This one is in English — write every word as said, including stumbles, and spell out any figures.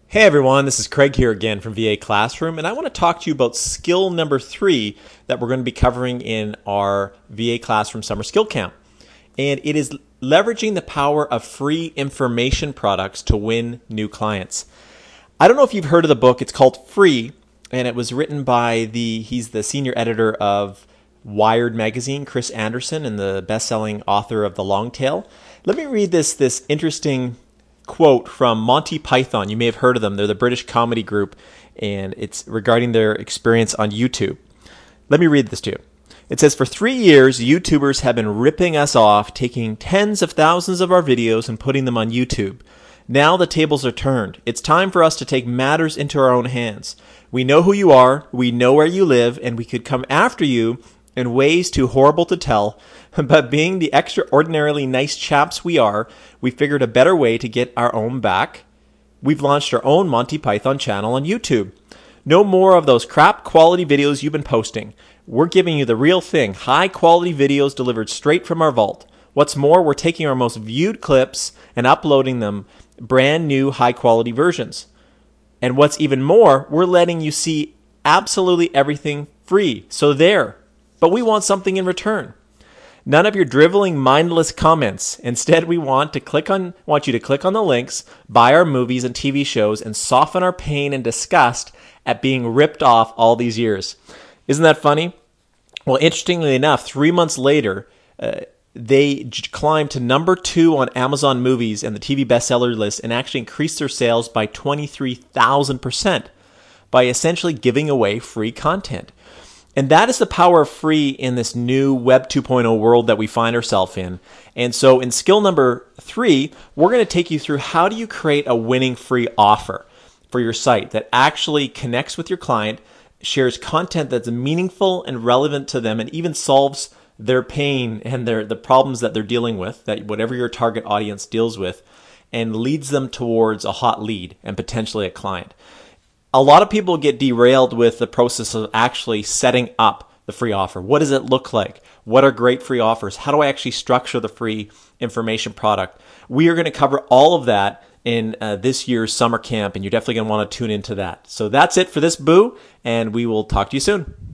Hey everyone, this is Craig here again from V A Classroom, and I want to talk to you about skill number three that we're going to be covering in our V A Classroom Summer Skill Camp. And it is leveraging the power of free information products to win new clients. I don't know if you've heard of the book. It's called Free, and it was written by the, he's the senior editor of Wired magazine, Chris Anderson, and the best-selling author of The Long Tail. Let me read this, this interesting quote from Monty Python. You may have heard of them. They're the British comedy group, and it's regarding their experience on YouTube. Let me read this to you. It says, "For three years, YouTubers have been ripping us off, taking tens of thousands of our videos and putting them on YouTube. Now the tables are turned. It's time for us to take matters into our own hands. We know who you are, we know where you live, and we could come after you in ways too horrible to tell, but being the extraordinarily nice chaps we are, we figured a better way to get our own back. We've launched our own Monty Python channel on YouTube. No more of those crap quality videos you've been posting. We're giving you the real thing, high quality videos delivered straight from our vault. What's more, we're taking our most viewed clips and uploading them brand new high quality versions. And what's even more, we're letting you see absolutely everything free. So there. But we want something in return. None of your driveling, mindless comments. Instead, we want to click on, want you to click on the links, buy our movies and T V shows, and soften our pain and disgust at being ripped off all these years." Isn't that funny? Well, interestingly enough, three months later, uh, they j- climbed to number two on Amazon Movies and the T V bestseller list, and actually increased their sales by twenty-three thousand percent by essentially giving away free content. And that is the power of free in this new Web two point oh world that we find ourselves in. And so in skill number three, we're going to take you through how do you create a winning free offer for your site that actually connects with your client, shares content that's meaningful and relevant to them, and even solves their pain and their the problems that they're dealing with, that whatever your target audience deals with, and leads them towards a hot lead and potentially a client. A lot of people get derailed with the process of actually setting up the free offer. What does it look like? What are great free offers? How do I actually structure the free information product? We are going to cover all of that in uh, this year's summer camp, and you're definitely going to want to tune into that. So that's it for this boo, and we will talk to you soon.